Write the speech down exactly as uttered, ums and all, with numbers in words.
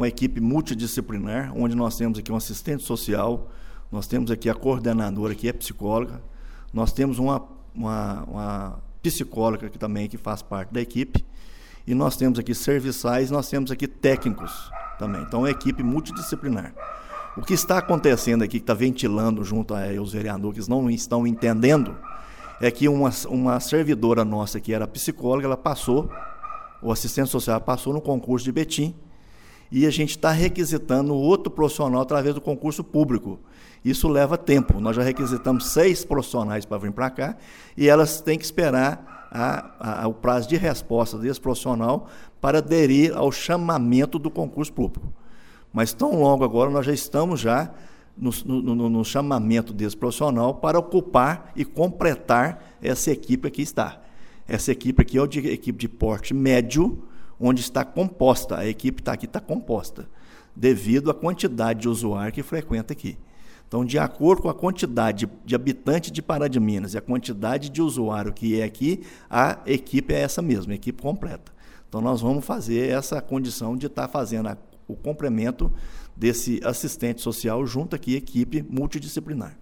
uma equipe multidisciplinar, onde nós temos aqui um assistente social, nós temos aqui a coordenadora, que é psicóloga, nós temos uma, uma, uma psicóloga que também que faz parte da equipe, e nós temos aqui serviçais, nós temos aqui técnicos também. Então, é uma equipe multidisciplinar. O que está acontecendo aqui, que está ventilando junto aos vereadores que não estão entendendo, é que uma, uma servidora nossa, que era psicóloga, ela passou, o assistente social passou no concurso de Betim, e a gente está requisitando outro profissional através do concurso público. Isso leva tempo. Nós já requisitamos seis profissionais para vir para cá, e elas têm que esperar a, a, o prazo de resposta desse profissional para aderir ao chamamento do concurso público. Mas tão logo agora nós já estamos já no, no, no chamamento desse profissional para ocupar e completar essa equipe que está. Essa equipe aqui é uma equipe de porte médio, onde está composta, a equipe está aqui, está composta, devido à quantidade de usuário que frequenta aqui. Então, de acordo com a quantidade de habitantes de Pará de Minas e a quantidade de usuário que é aqui, a equipe é essa mesma, a equipe completa. Então, nós vamos fazer essa condição de estar fazendo a, o complemento desse assistente social junto aqui, equipe multidisciplinar.